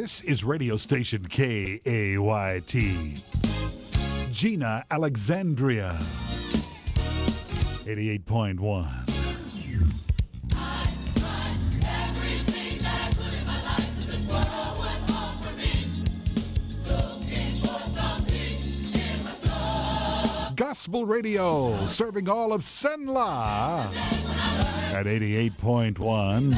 This is radio station KAYT. Gina Alexandria. 88.1. Gospel Radio, serving all of Senla at 88.1.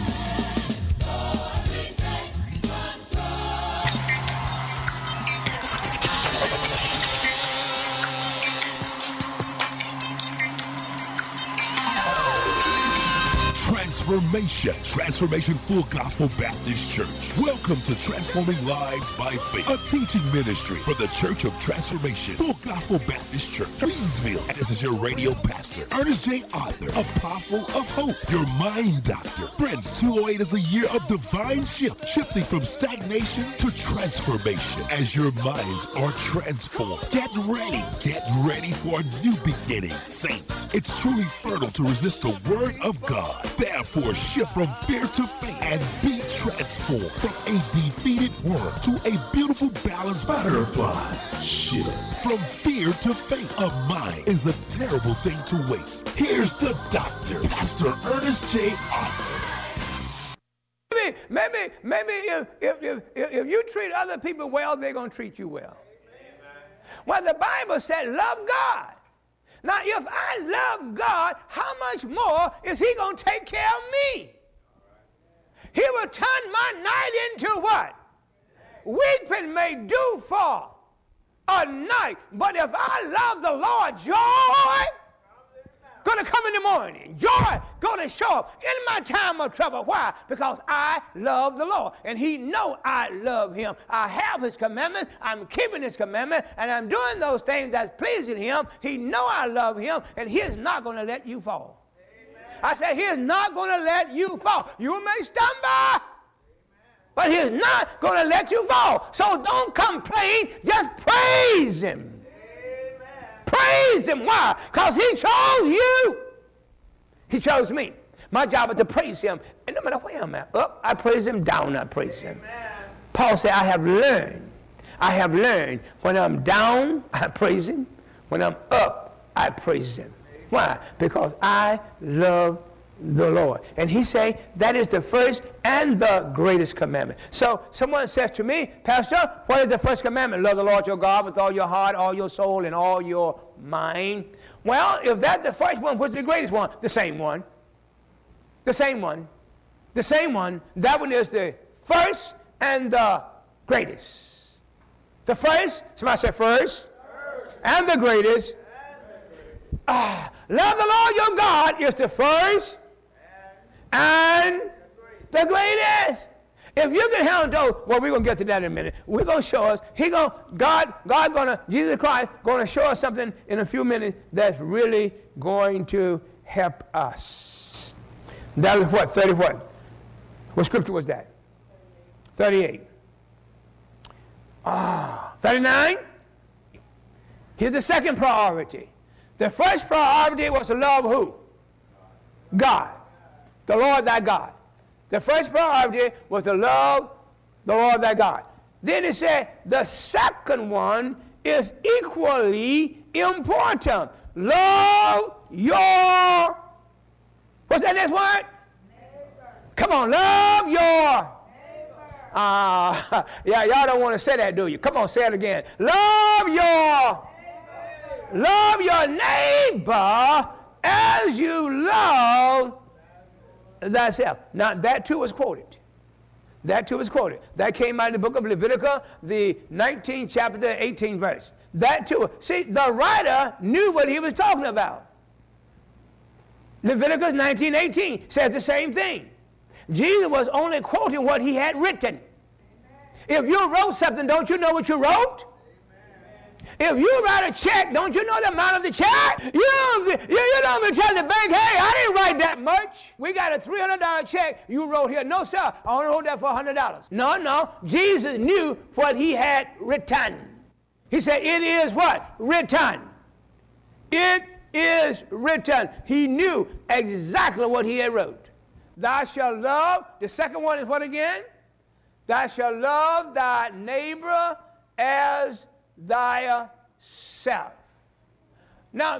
Transformation Full Gospel Baptist Church. Welcome to Transforming Lives by Faith, a teaching ministry for the Church of Transformation Full Gospel Baptist Church, Leesville. And this is your radio pastor, Ernest J. Arthur, Apostle of Hope, your mind doctor. Friends, 208 is a year of divine shift, shifting from stagnation to transformation as your minds are transformed. Get ready for a new beginning, saints. It's truly fertile to resist the word of God. Therefore, shift from fear to faith and be transformed from a defeated world to a beautiful, balanced butterfly. Shift from fear to faith. A mind is a terrible thing to waste. Here's the doctor, Pastor Ernest J. Arthur. Maybe if you treat other people well, they're going to treat you well. Well, the Bible said, love God. Now, if I love God, how much more is he going to take care of me? He will turn my night into what? Weeping may do for a night. But if I love the Lord, joy going to come in the morning. Joy going to show up in my time of trouble. Why? Because I love the Lord. And he know I love him. I have his commandments. I'm keeping his commandments. And I'm doing those things that's pleasing him. He know I love him. And he is not going to let you fall. Amen. I said he is not going to let you fall. You may stumble. But he's not going to let you fall. So don't complain. Just praise him. Praise him. Why? Because he chose you. He chose me. My job is to praise him. And no matter where I'm at, up, I praise him, down, I praise him. Amen. Paul said, I have learned when I'm down, I praise him. When I'm up, I praise him. Why? Because I love the Lord. And he say that is the first and the greatest commandment. So someone says to me, Pastor, what is the first commandment? Love the Lord your God with all your heart, all your soul, and all your mind. Well, if that's the first one, what's the greatest one? The same one. The same one. The same one. That one is the first and the greatest. The first, somebody say first. And the greatest. Love the Lord your God is the first and the greatest. If you can handle those, well, we're going to get to that in a minute. We're going to show us. Jesus Christ going to show us something in a few minutes that's really going to help us. That was what? 30 what? What scripture was that? 38. 39? Here's the second priority. The first priority was to love who? God. The Lord thy God. The first priority was to love the Lord thy God. Then he said the second one is equally important. Love your, what's that next word? Neighbor. Come on, love your neighbor. Yeah, y'all don't want to say that, do you? Come on, say it again. Love your neighbor as you love thyself. Now, that too was quoted. That too was quoted. That came out of the book of Leviticus, the 19th chapter, the 18th verse. That too. See, the writer knew what he was talking about. Leviticus 19:18 says the same thing. Jesus was only quoting what he had written. If you wrote something, don't you know what you wrote? If you write a check, don't you know the amount of the check? You don't tell the bank, hey, I didn't write that much. We got a $300 check you wrote here. No, sir, I only wrote that for $100. No. Jesus knew what he had written. He said, it is what? Written. It is written. He knew exactly what he had wrote. Thou shalt love. The second one is what again? Thou shalt love thy neighbor as thyself. Now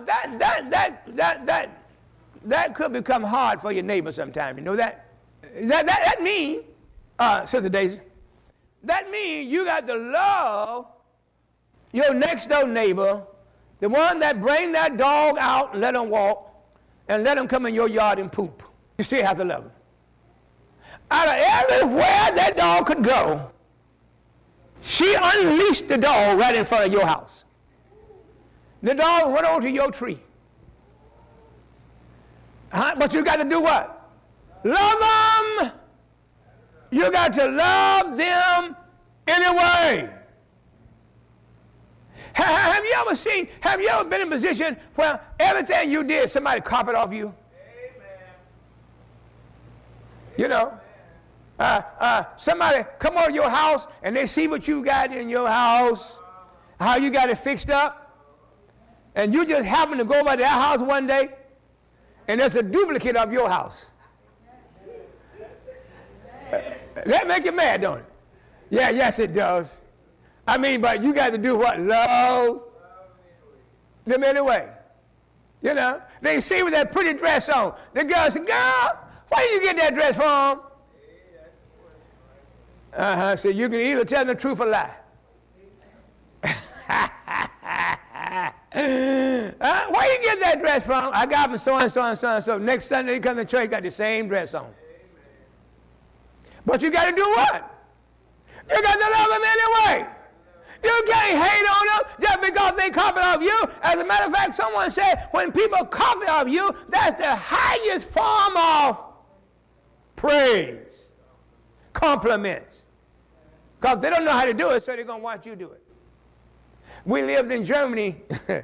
that could become hard for your neighbor sometime. You know that? That means, Sister Daisy, that means you got to love your next door neighbor, the one that bring that dog out and let him walk, and let him come in your yard and poop. You still have to love him. Out of everywhere that dog could go, she unleashed the dog right in front of your house. The dog went over to your tree. But you got to do what? Love them. You got to love them anyway. Have you ever been in a position where everything you did, somebody copied off you? Amen. You know, somebody come over to your house and they see what you got in your house, how you got it fixed up, and you just happen to go by their house one day, and there's a duplicate of your house. That make you mad, don't it? Yeah, yes it does. I mean, but you got to do what? Love them anyway. You know, they see with that pretty dress on. The girl said, girl, where did you get that dress from? So you can either tell the truth or lie. Where you get that dress from? I got from so and so and so and so. Next Sunday you come to church, got the same dress on. But you got to do what? You got to love them anyway. You can't hate on them just because they copy off you. As a matter of fact, someone said when people copy off you, that's the highest form of praise, compliments. Because they don't know how to do it, so they're going to watch you do it. We lived in Germany.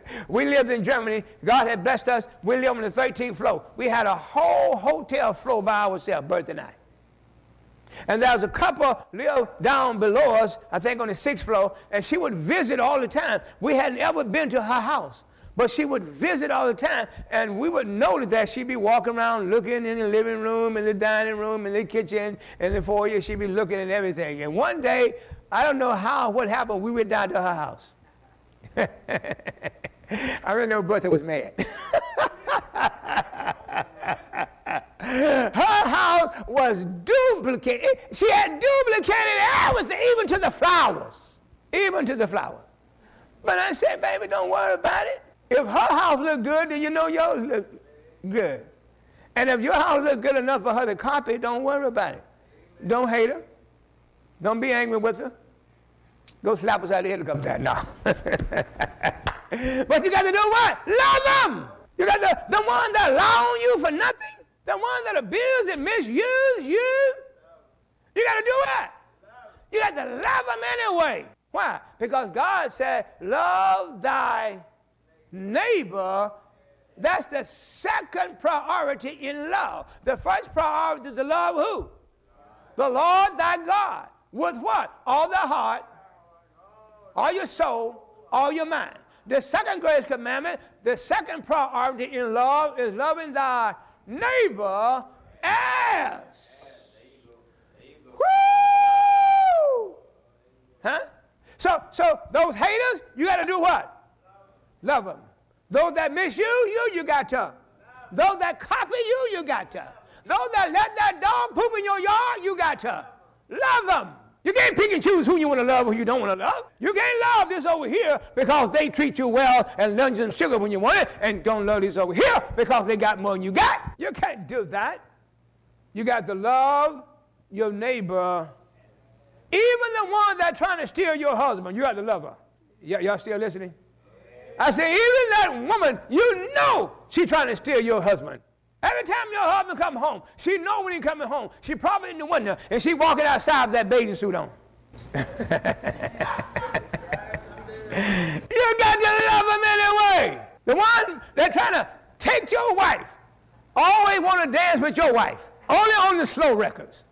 God had blessed us. We lived on the 13th floor. We had a whole hotel floor by ourselves, Bertha and I. And there was a couple lived down below us, I think on the 6th floor, and she would visit all the time. We hadn't ever been to her house, but she would visit all the time, and we would notice that she'd be walking around looking in the living room, in the dining room, in the kitchen, in the foyer. She'd be looking at everything. And one day, I don't know what happened, we went down to her house. I really know Bertha was mad. Her house was duplicated. She had duplicated everything, even to the flowers. Even to the flowers. But I said, baby, don't worry about it. If her house looked good, then you know yours look good. And if your house looked good enough for her to copy, don't worry about it. Don't hate her. Don't be angry with her. Go slap us out of the head a couple times. No. But you got to do what? Love them. You got the one that lie on you for nothing. The one that abuse and misuse you. You got to do what? You got to love them anyway. Why? Because God said, love thy neighbor. That's the second priority in love. The first priority is to love who? The Lord thy God. With what? All thy heart, all your soul, all your mind. The second greatest commandment, the second priority in love is loving thy neighbor as. Woo! Huh? So those haters, you got to do what? Love them. Those that misuse you got to. Those that copy you got to. Those that let that dog poop in your yard, you got to. Love them. You can't pick and choose who you want to love and who you don't want to love. You can't love this over here because they treat you well and lunch and sugar when you want it, and don't love this over here because they got more than you got. You can't do that. You got to love your neighbor, even the one that's trying to steal your husband. You got to love her. Y'all still listening? I say, even that woman, you know she's trying to steal your husband. Every time your husband come home, she know when he coming home. She probably in the window, and she walking outside with that bathing suit on. You got to love him anyway. The one that trying to take your wife, always want to dance with your wife, only on the slow records.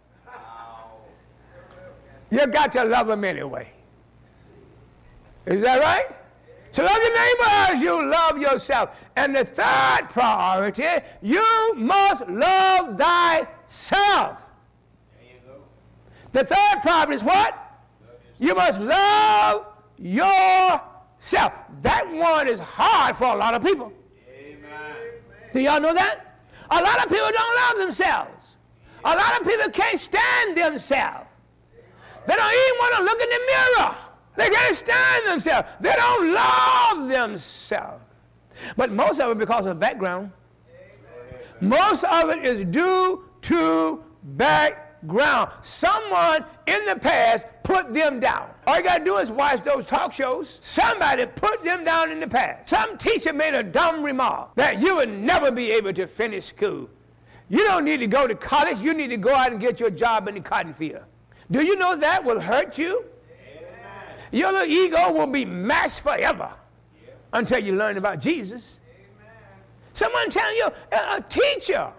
You got to love him anyway. Is that right? So love your neighbor as you love yourself. And the third priority, you must love thyself. The third problem is what? You must love yourself. That one is hard for a lot of people. Amen. Do y'all know that? A lot of people don't love themselves. A lot of people can't stand themselves. They don't even want to look in the mirror. They can't stand themselves. They don't love themselves. But most of it because of background. Most of it is due to background. Someone in the past put them down. All you got to do is watch those talk shows. Somebody put them down in the past. Some teacher made a dumb remark that you would never be able to finish school. You don't need to go to college. You need to go out and get your job in the cotton field. Do you know that will hurt you? Amen. Your little ego will be mashed forever until you learn about Jesus. Amen. Someone telling you, a teacher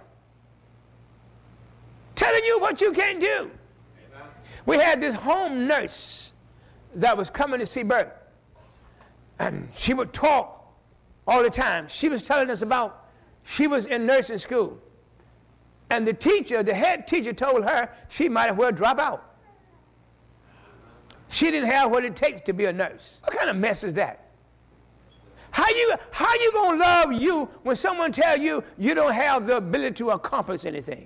telling you what you can't do. Amen. We had this home nurse that was coming to see Bert, and she would talk all the time. She was telling us about, she was in nursing school, and the teacher, the head teacher, told her she might as well drop out. She didn't have what it takes to be a nurse. What kind of mess is that? How you gonna love you when someone tells you you don't have the ability to accomplish anything?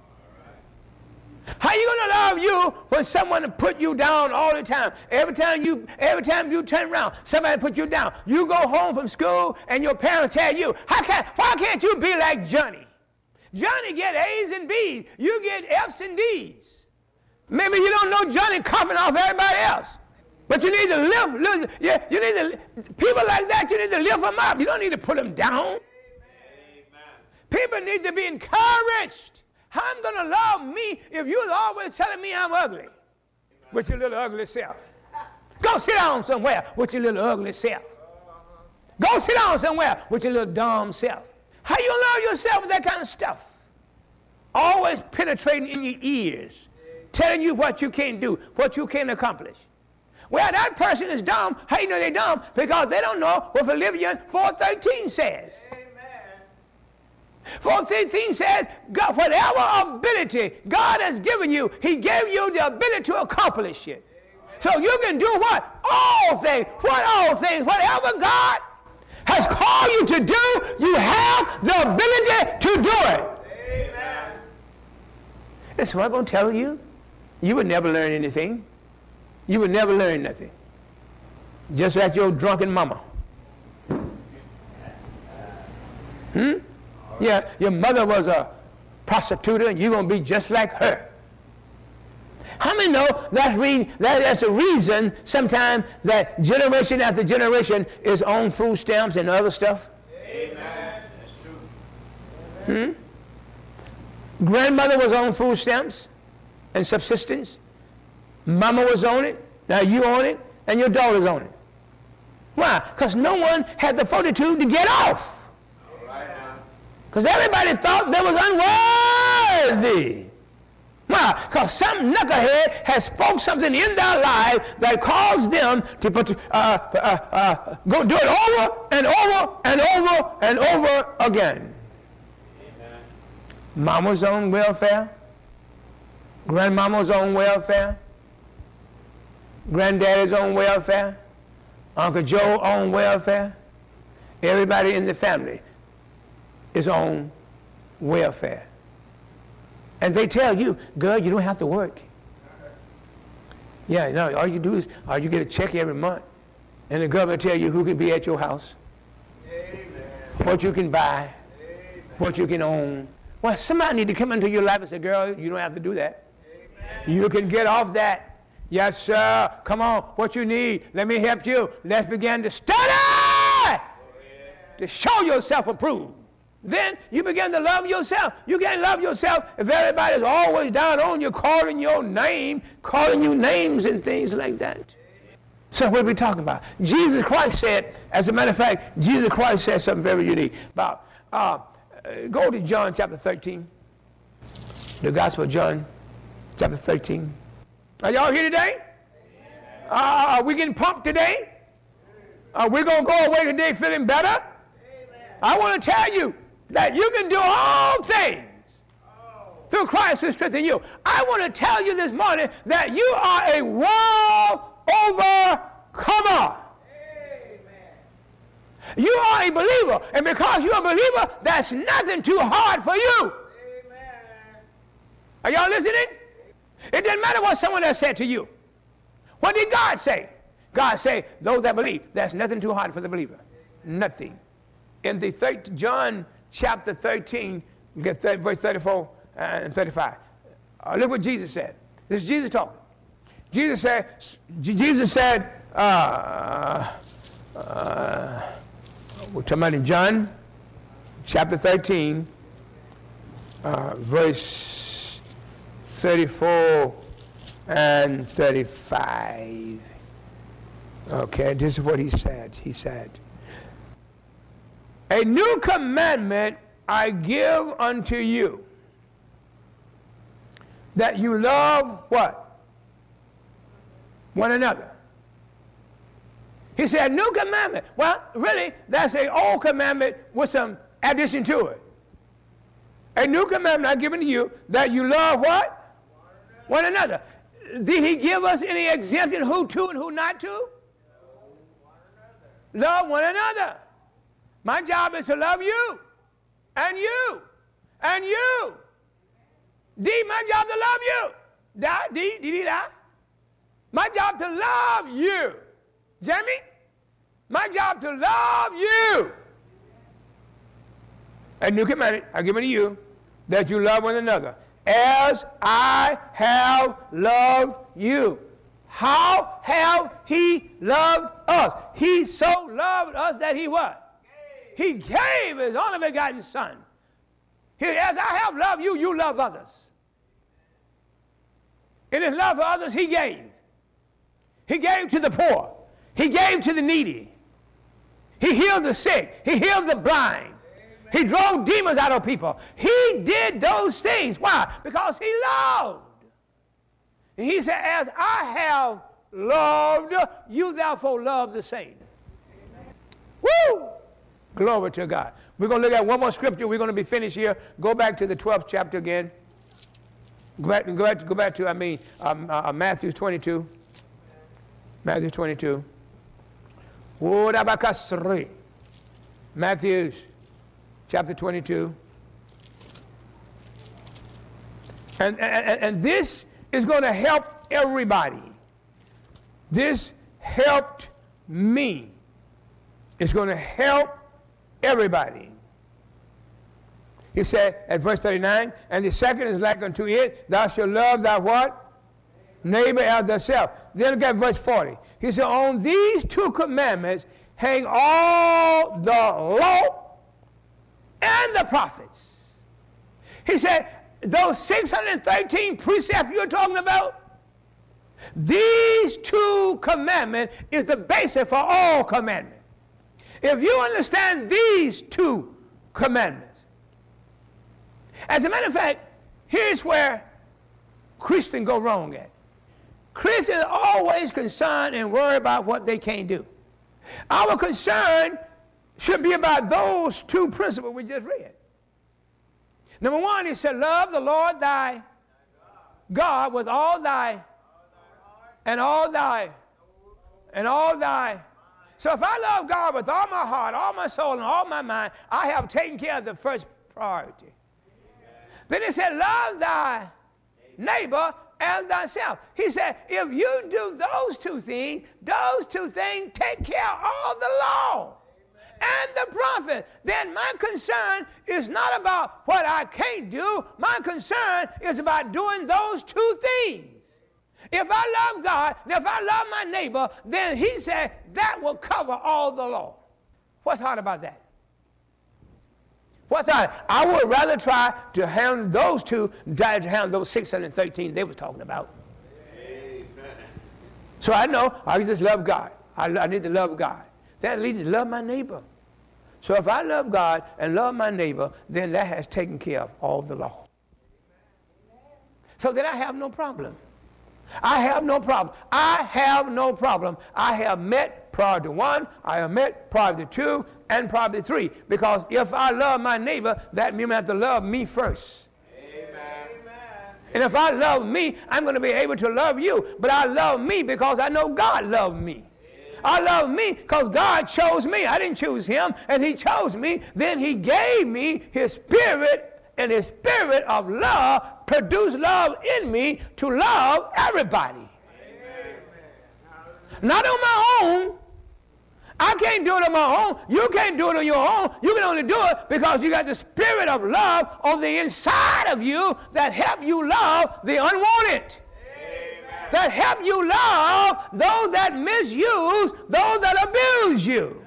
How you gonna love you when someone put you down all the time? Every time you turn around, somebody put you down. You go home from school and your parents tell you, why can't you be like Johnny? Johnny get A's and B's. You get F's and D's. Maybe you don't know Johnny copying off everybody else. But you need to lift, you need to, people like that, you need to lift them up. You don't need to put them down. Amen. People need to be encouraged. How I'm going to love me if you're always telling me I'm ugly with your little ugly self? Go sit down somewhere with your little ugly self. Go sit down somewhere with your little dumb self. How you going to love yourself with that kind of stuff? Always penetrating in your ears, telling you what you can't do, what you can't accomplish. Well, that person is dumb. How you know they're dumb? Because they don't know what Philippians 4:13 says. Amen. 4:13 says, God, whatever ability God has given you, he gave you the ability to accomplish it. Amen. So you can do what? All things. What all things? Whatever God has called you to do, you have the ability to do it. Amen. That's what I'm going to tell you. You would never learn anything. You would never learn nothing. Just like your drunken mama. Yeah, your mother was a prostitute and you're going to be just like her. How many know that's the reason sometimes that generation after generation is on food stamps and other stuff? Amen. That's true. Grandmother was on food stamps and subsistence. Mama was on it, now you on it, and your daughter's on it. Why? Because no one had the fortitude to get off. Because everybody thought they was unworthy. Why? Because some knucklehead has spoke something in their life that caused them to go do it over and over and over and over again. Amen. Mama's on welfare. Grandmama's on welfare. Granddaddy's on welfare. Uncle Joe on welfare. Everybody in the family is on welfare. And they tell you, girl, you don't have to work. Yeah, no, all you do is, you get a check every month. And the government tell you who can be at your house. Amen. What you can buy. Amen. What you can own. Well, somebody need to come into your life and say, girl, you don't have to do that. Amen. You can get off that. Yes, sir. Come on. What you need. Let me help you. Let's begin to study. Oh, yeah. To show yourself approved. Then you begin to love yourself. You can't love yourself if everybody's always down on you, calling your name, calling you names and things like that. So what are we talking about? Jesus Christ said, as a matter of fact, Jesus Christ said something very unique about, go to John chapter 13. The Gospel of John chapter 13. Are y'all here today? Are we getting pumped today? Are we going to go away today feeling better? I want to tell you that you can do all things through through Christ who strengthens you. I want to tell you this morning that you are a world overcomer. You are a believer, and because you're a believer, that's nothing too hard for you. Amen. Are y'all listening? It doesn't matter what someone else said to you. What did God say? God said, those that believe, that's nothing too hard for the believer. Nothing. In the John chapter 13, verse 34 and 35. Look what Jesus said. This is Jesus talking. Jesus said, we're talking about in John chapter 13, verse 34 and 35. Okay, this is what he said. He said, a new commandment I give unto you, that you love what? One another. He said, new commandment. Well, really, that's an old commandment with some addition to it. A new commandment I've given to you, that you love what? One another. Did he give us any exemption who to and who not to? Love one another. My job is to love you, and you, and you. D, my job to love you. Da, D, D, D, da. My job to love you. Jamie? My job to love you. A new commandment I've given to you, that you love one another, as I have loved you. How have he loved us? He so loved us that he what? He gave his only begotten son. As I have loved you, you love others. In his love for others, he gave. He gave to the poor. He gave to the needy. He healed the sick. He healed the blind. He drove demons out of people. He did those things. Why? Because he loved. And he said, as I have loved, you therefore love the same. Woo! Glory to God. We're going to look at one more scripture. We're going to be finished here. Go back to the 12th chapter again. Go back to Matthew 22. Matthew 22. Matthew chapter 22. And this is going to help everybody. This helped me. It's going to help everybody. He said at verse 39, and the second is like unto it, thou shalt love thy what? Neighbor as thyself. Then look at verse 40. He said, on these two commandments hang all the law and the prophets. He said, those 613 precepts you're talking about, these two commandments is the basis for all commandments. If you understand these two commandments, as a matter of fact, here's where Christians go wrong at. Christians are always concerned and worried about what they can't do. Our concern should be about those two principles we just read. Number one, he said, love the Lord thy God with all thy and all thy and all thy. So if I love God with all my heart, all my soul, and all my mind, I have taken care of the first priority. Then he said, love thy neighbor as thyself. He said, if you do those two things take care of all the law and the prophet. Then my concern is not about what I can't do. My concern is about doing those two things. If I love God, and if I love my neighbor, then he said that will cover all the law. What's hard about that? What's hard? I would rather try to handle those two than to handle those 613 they were talking about. Amen. So I know I just love God. I need to love God. That leads me to love my neighbor. So if I love God and love my neighbor, then that has taken care of all the law. So then I have no problem. I have no problem. I have no problem. I have met priority 1, I have met priority 2, and priority 3. Because if I love my neighbor, that means I have to love me first. Amen. And if I love me, I'm going to be able to love you. But I love me because I know God loved me. I love me because God chose me. I didn't choose him, and he chose me. Then he gave me his spirit, and his spirit of love produced love in me to love everybody. Amen. Not on my own. I can't do it on my own. You can't do it on your own. You can only do it because you got the spirit of love on the inside of you that help you love the unwanted. Amen. That help you love those that misuse, those that abuse you.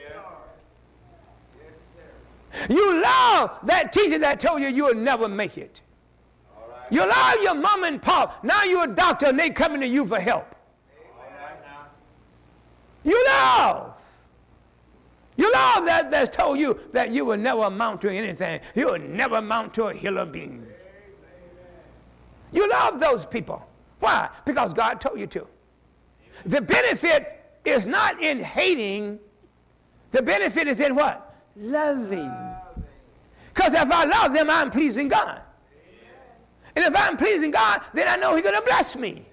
Yes, you love that teacher that told you you would never make it. Right. You love your mom and pop. Now you're a doctor and they coming to you for help. Right. You love. You love that told you that you will never amount to anything. You will never amount to a hill of beans. You love those people. Why? Because God told you to. The benefit is not in hating. The benefit is in what? Loving. Because if I love them, I'm pleasing God. And if I'm pleasing God, then I know he's going to bless me.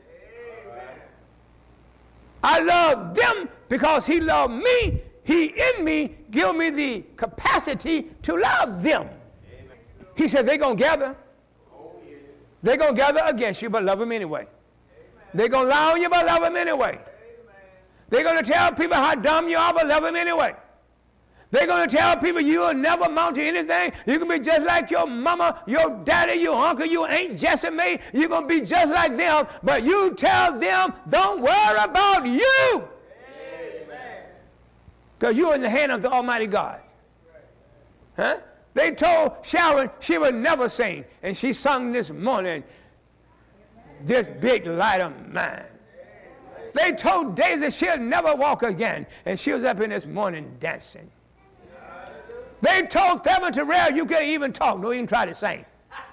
I love them because he loved me. He in me give me the capacity to love them. Amen. He said they're going to gather. Oh, yeah. They're going to gather against you, but love them anyway. Amen. They're going to lie on you, but love them anyway. Amen. They're going to tell people how dumb you are, but love them anyway. They're going to tell people you will never amount to anything. You can be just like your mama, your daddy, your uncle, your Aunt Jessamine. You're going to be just like them, but you tell them, don't worry about you. Because you're in the hand of the Almighty God. Huh? They told Sharon she would never sing. And she sung this morning, this big light of mine. They told Daisy she'll never walk again. And she was up in this morning dancing. They told Thelma Terrell you can't even talk. Don't even try to sing.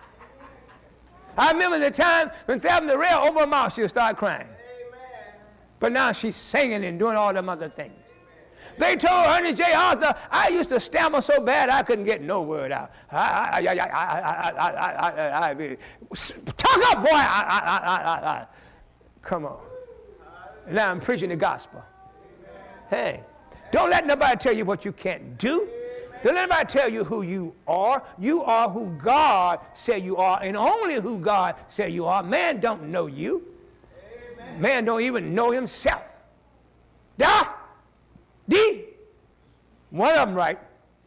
I remember the time when Thelma Terrell opened her mouth, she'll start crying. But now she's singing and doing all them other things. They told Ernest J. Arthur, I used to stammer so bad I couldn't get no word out. Talk up, boy. Come on. Now I'm preaching the gospel. Hey, don't let nobody tell you what you can't do. Don't let nobody tell you who you are. You are who God said you are, and only who God said you are. Man don't know you. Man don't even know himself. One of them right.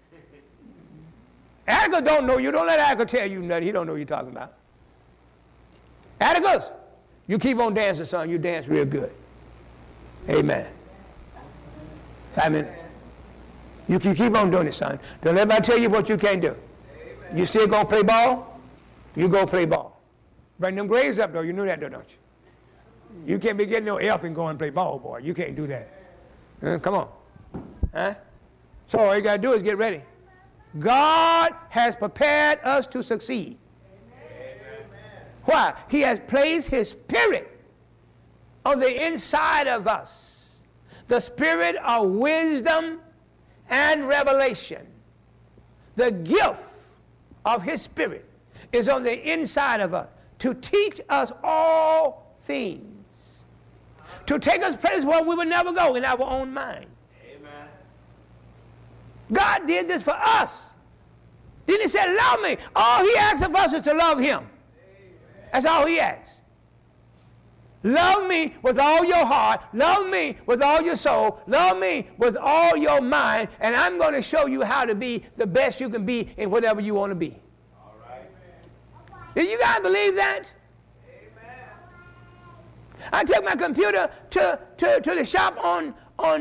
Atticus don't know you. Don't let Atticus tell you nothing. He don't know what you're talking about. Atticus, you keep on dancing, son. You dance real good. Amen. 5 minutes. You keep on doing it, son. Don't let anybody tell you what you can't do. Amen. You still going to play ball? You go play ball. Bring them grades up, though. You knew that, don't you? You can't be getting no F and go and play ball, boy. You can't do that. Come on. Huh? So all you got to do is get ready. God has prepared us to succeed. Amen. Why? He has placed his spirit on the inside of us. The spirit of wisdom and revelation. The gift of his spirit is on the inside of us to teach us all things. To take us places where we would never go in our own mind. God did this for us. Then he said, love me. All he asks of us is to love him. That's all he asks. Love me with all your heart. Love me with all your soul. Love me with all your mind. And I'm going to show you how to be the best you can be in whatever you want to be. All right. Do you guys believe that? Amen. I took my computer to the shop on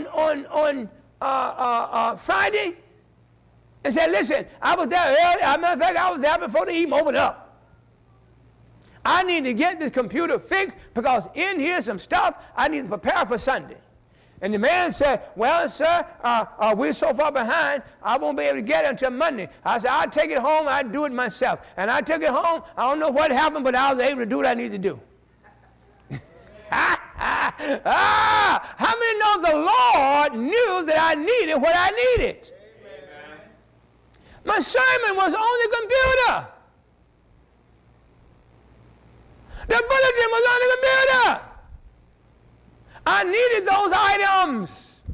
Friday and said, listen, I was there early. As a matter of fact, I was there before they even opened up. I need to get this computer fixed because in here some stuff I need to prepare for Sunday. And the man said, well, sir, we're so far behind, I won't be able to get it until Monday. I said, I'll take it home, I'll do it myself. And I took it home. I don't know what happened, but I was able to do what I need to do. How many know the Lord knew that I needed what I needed? Amen. My sermon was on the computer. The bulletin was on the computer. I needed those items.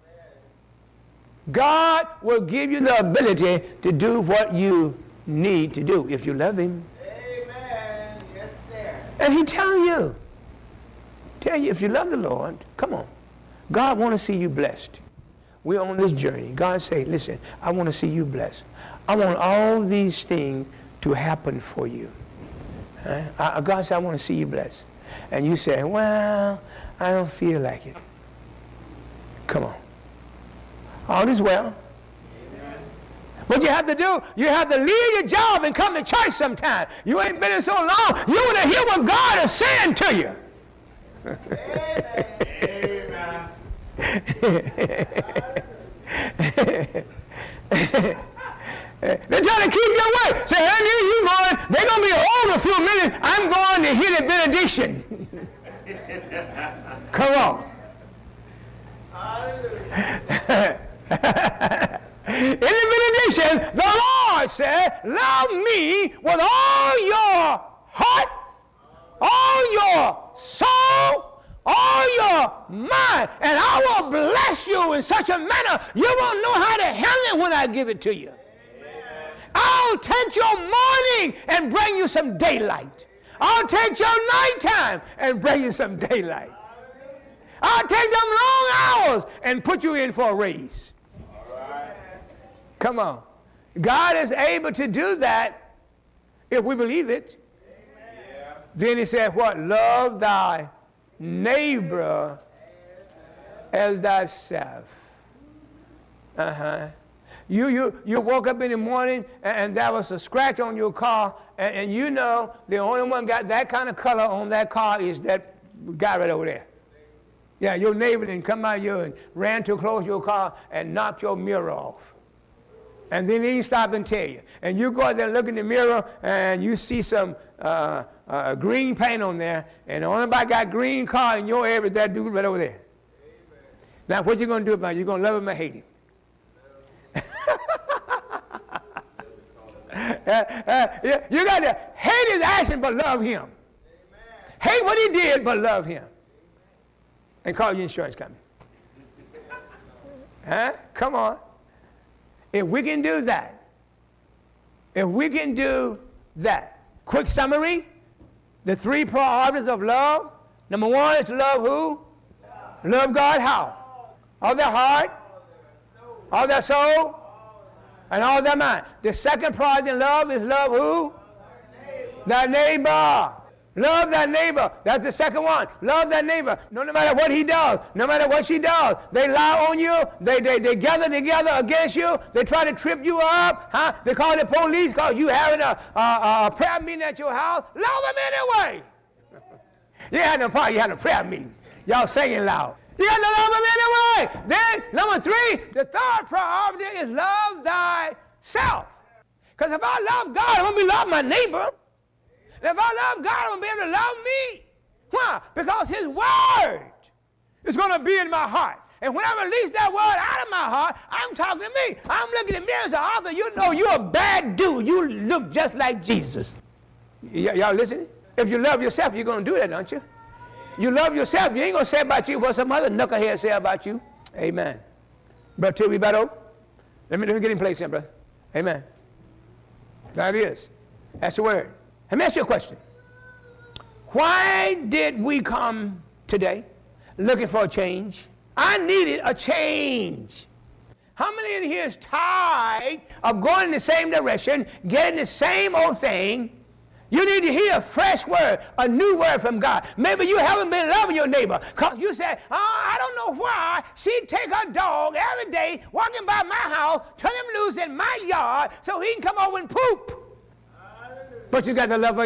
God will give you the ability to do what you need to do if you love him. Amen. Yes, sir. And he tell you, if you love the Lord, come on. God want to see you blessed. We're on this journey. God say, listen, I want to see you blessed. I want all these things to happen for you. God said, I want to see you blessed. And you say, well, I don't feel like it. Come on. All is well. Amen. What you have to do, you have to leave your job and come to church sometime. You ain't been in so long, you want to hear what God is saying to you. Amen. They're trying to keep you away. Say, Andy, you going, they're going to be over a few minutes. I'm going to hear the benediction. Come on. In the benediction, the Lord said, love me with all your heart, all your soul, all your mind, and I will bless you in such a manner you won't know how to handle it when I give it to you. Amen. I'll take your morning and bring you some daylight. I'll take your nighttime and bring you some daylight. I'll take them long hours and put you in for a raise. All right. Come on. God is able to do that if we believe it. Amen. Then he said, what? Love thy neighbor as thyself. You woke up in the morning and there was a scratch on your car, and you know the only one got that kind of color on that car is that guy right over there. Yeah, your neighbor didn't come out here and ran too close to your car and knocked your mirror off. And then he stopped and tell you. And you go out there and look in the mirror and you see some green paint on there, and the only nobody got green car in your area, that dude right over there. Amen. Now what you going to do about it? You going to love him or hate him? You got to hate his action but love him. Amen. Hate what he did but love him. And call your insurance company. Come on. If we can do that, quick summary, the 3 priorities of love. Number 1 is to love who? Love God how? All their heart, all their soul, and all their mind. The second priority in love is love who? Thy neighbor. Love thy neighbor. That's the second one. Love thy neighbor. No matter what he does, no matter what she does, they lie on you. They gather together against you. They try to trip you up. They call the police because you having a prayer meeting at your house. Love them anyway. You had no part. You had a prayer meeting. Y'all singing loud. You got to love them anyway. Then number 3, the third priority is love thyself. Because if I love God, I'm going to be loving my neighbor. If I love God, I'm going to be able to love me. Why? Because his word is going to be in my heart. And when I release that word out of my heart, I'm talking to me. I'm looking in the mirror and saying, Arthur, you know you're a bad dude. You look just like Jesus. Y'all listening? If you love yourself, you're going to do that, don't you? You love yourself. You ain't going to say about you what some other knucklehead say about you. Amen. Brother Till, we better? Let me get in place here, brother. Amen. That is. That's the word. Let me ask you a question. Why did we come today looking for a change? I needed a change. How many in here is tired of going in the same direction, getting the same old thing? You need to hear a fresh word, a new word from God. Maybe you haven't been loving your neighbor because you said, I don't know why she take her dog every day walking by my house, turn him loose in my yard so he can come over and poop. But you got to love her